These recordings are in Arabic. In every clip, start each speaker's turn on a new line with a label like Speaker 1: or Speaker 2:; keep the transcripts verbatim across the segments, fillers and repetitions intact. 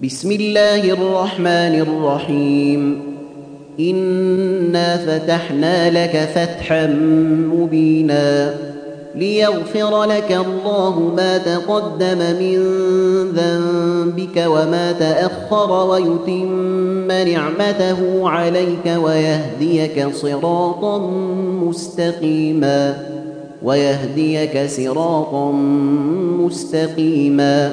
Speaker 1: بسم الله الرحمن الرحيم إنا فتحنا لك فتحا مبينا ليغفر لك الله ما تقدم من ذنبك وما تأخر ويتم نعمته عليك ويهديك صراطا مستقيما ويهديك صراطا مستقيما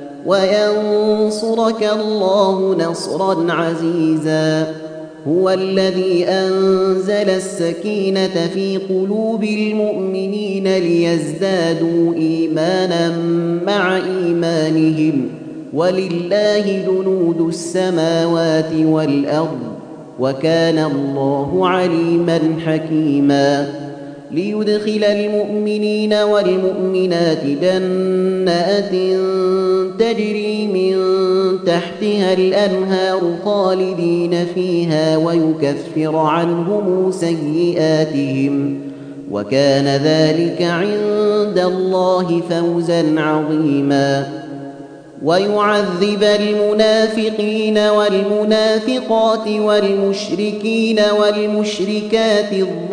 Speaker 1: وينصرك الله نصرا عزيزا هو الذي أنزل السكينة في قلوب المؤمنين ليزدادوا إيمانا مع إيمانهم ولله جنود السماوات والأرض وكان الله عليما حكيما ليدخل المؤمنين والمؤمنات جنات تجري من تحتها الأنهار خالدين فيها ويكفر عنهم سيئاتهم وكان ذلك عند الله فوزا عظيما ويعذب المنافقين والمنافقات والمشركين والمشركات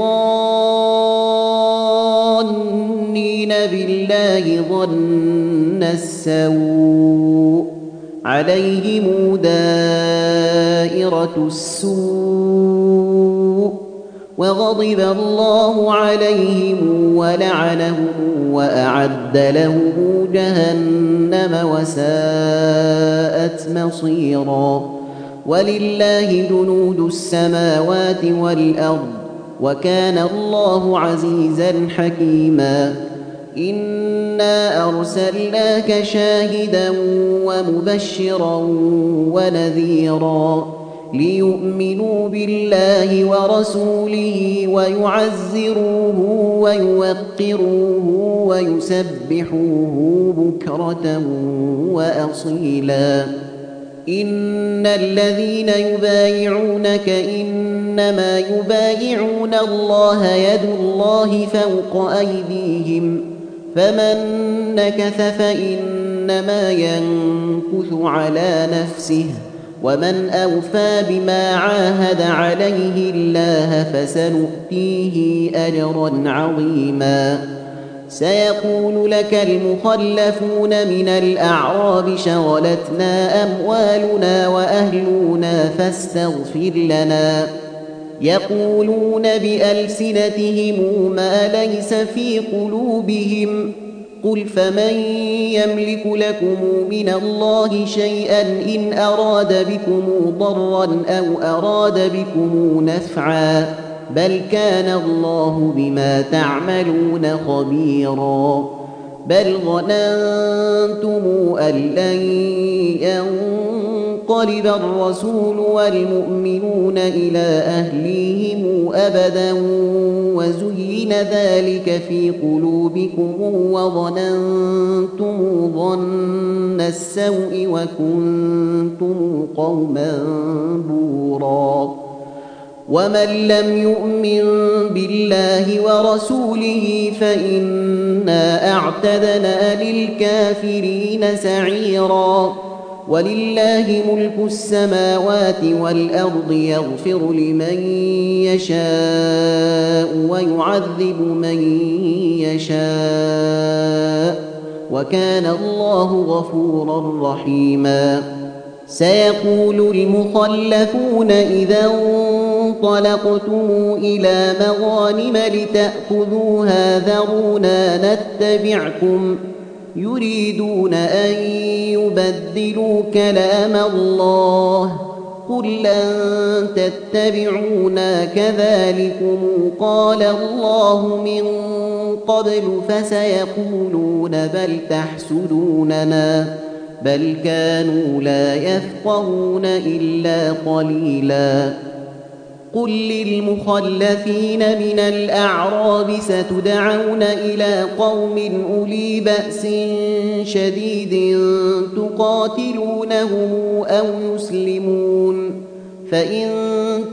Speaker 1: الظانين بالله ظن السوء عليهم دائرة السوء وغضب الله عليهم ولعنهم وأعد لهم جهنم وساءت مصيرا ولله جنود السماوات والأرض وكان الله عزيزا حكيما إنا أرسلناك شاهدا ومبشرا ونذيرا ليؤمنوا بالله ورسوله ويعزروه ويوقروه ويسبحوه بكرة وأصيلا إن الذين يبايعونك إنما يبايعون الله يد الله فوق أيديهم فمن نكث فإنما ينكث على نفسه ومن أوفى بما عاهد عليه الله فسنؤتيه أجرا عظيما سيقول لك المخلفون من الأعراب شغلتنا أموالنا وأهلنا فاستغفر لنا يقولون بألسنتهم ما ليس في قلوبهم قل فمن يملك لكم من الله شيئا إن أراد بكم ضرا أو أراد بكم نفعا بل كان الله بما تعملون خبيرا بل ظننتم أن لن ينقلب الرسول والمؤمنون إلى أهليهم أبدا وزين ذلك في قلوبكم وظننتم ظن السوء وكنتم قوما بورا ومن لم يؤمن بالله ورسوله فإنا أعتدنا للكافرين سعيرا ولله ملك السماوات والأرض يغفر لمن يشاء ويعذب من يشاء وكان الله غفورا رحيما سيقول المخلفون إذا انطلقتم إلى مغانم لتأخذوها ذرونا نتبعكم يريدون أن يبدلوا كلام الله قل لن تتبعونا كذلكم قال الله من قبل فسيقولون بل تحسدوننا بل كانوا لا يفقهون إلا قليلا قل للمخلفين من الأعراب ستدعون إلى قوم أولي بأس شديد تقاتلونهم أو يسلمون فإن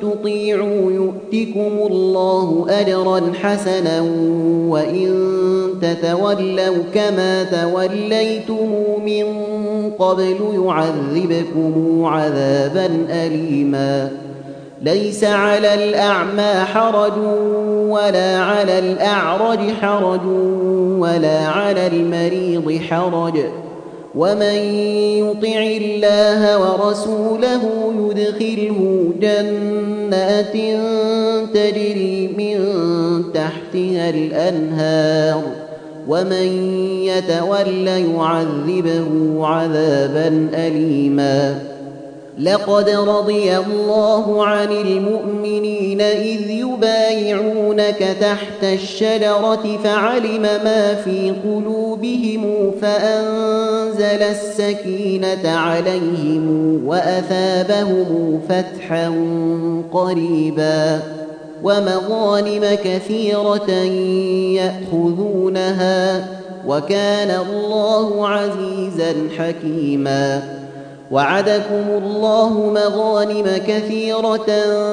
Speaker 1: تطيعوا يؤتكم الله أجرا حسنا وإن تتولوا كما توليتم من قبل يعذبكم عذابا أليما ليس على الأعمى حرج ولا على الأعرج حرج ولا على المريض حرج ومن يطع الله ورسوله يدخله جنات تجري من تحتها الأنهار ومن يتول يعذبه عذابا أليما لقد رضي الله عن المؤمنين إذ يبايعونك تحت الشجرة فعلم ما في قلوبهم فأنزل السكينة عليهم وأثابهم فتحا قريبا ومغانم كثيرة يأخذونها وكان الله عزيزا حكيما وعدكم الله مغانم كثيرة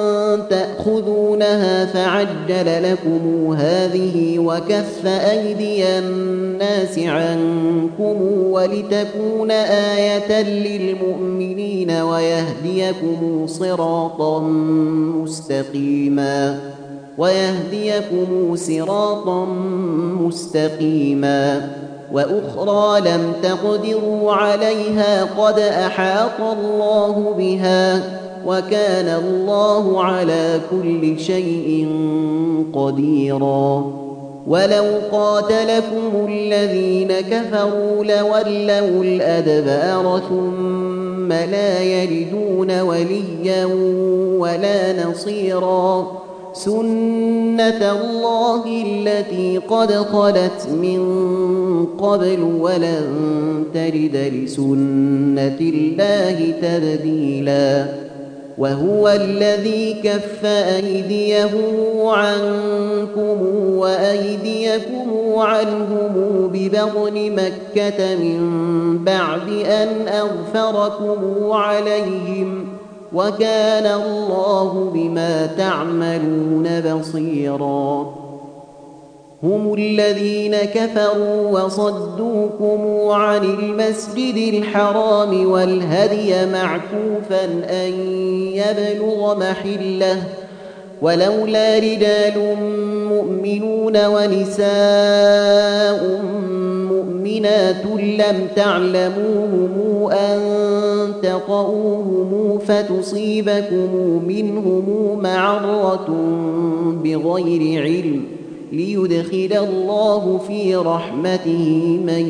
Speaker 1: تأخذونها فعجل لكم هذه وكف أيدي الناس عنكم ولتكون آية للمؤمنين ويهديكم صراطا مستقيما ويهديكم صراطا مستقيما وأخرى لم تقدروا عليها قد أحاط الله بها وكان الله على كل شيء قديرا ولو قاتلكم الذين كفروا لولوا الأدبار ثم لا يجدون وليا ولا نصيرا سنة الله التي قد خلت من قبل ولن تجد لسنة الله تبديلا وهو الذي كف أيديهم عنكم وأيديكم عنهم ببطن مكة من بعد أن أغفركم عليهم وكان الله بما تعملون بصيرا هم الذين كفروا وصدوكم عن المسجد الحرام والهدي معكوفا أن يبلغ محله ولولا رجال مؤمنون ونساء مؤمنات لم تعلموهم أن تطؤوهم فتصيبكم منهم معرة بغير علم ليدخل الله في رحمته من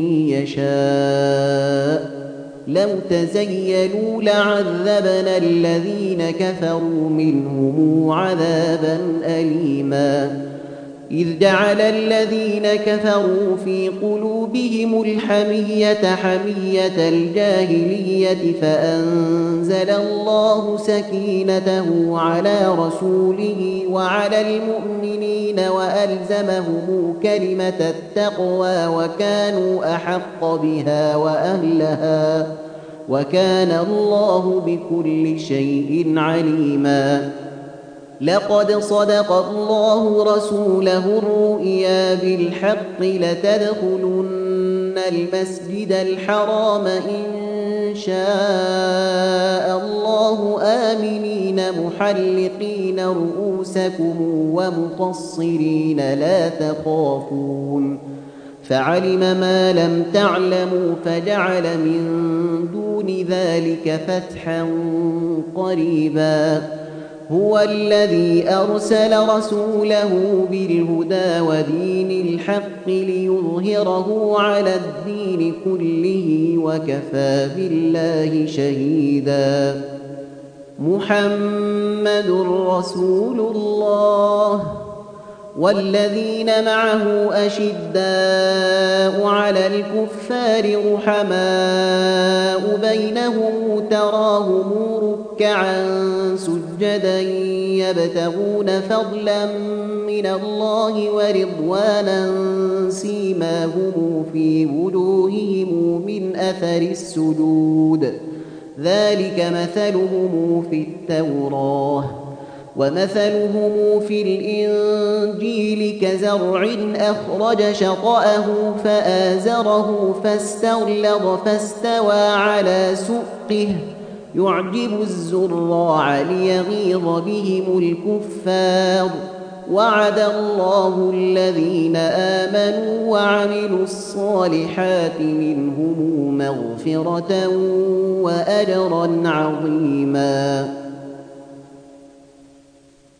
Speaker 1: يشاء لو تزيلوا لعذبنا الذين كفروا منهم عذابا أليما إذ جعل الذين كفروا في قلوبهم الحمية حمية الجاهلية فأنزل الله سكينته على رسوله وعلى المؤمنين وألزمهم كلمة التقوى وكانوا أحق بها وأهلها وكان الله بكل شيء عليما لقد صدق الله رسوله الرؤيا بالحق لتدخلن المسجد الحرام إن شاء الله آمنين محلقين رؤوسكم ومقصرين لا تخافون فعلم ما لم تعلموا فجعل من دون ذلك فتحا قريبا هو الذي أرسل رسوله بالهدى ودين الحق ليظهره على الدين كله وكفى بالله شهيدا محمد رسول الله والذين معه أشداء على الكفار رحماء بينهم تراهم ركعا سجدا يبتغون فضلا من الله ورضوانا سيماهم في وجوههم من أثر السجود ذلك مثلهم في التوراة ومثلهم في الإنجيل كزرع أخرج شطأه فآزره فاستغلظ فاستوى على سوقه يعجب الزراع ليغيظ بهم الكفار وعد الله الذين آمنوا وعملوا الصالحات منهم مغفرة وأجرا عظيما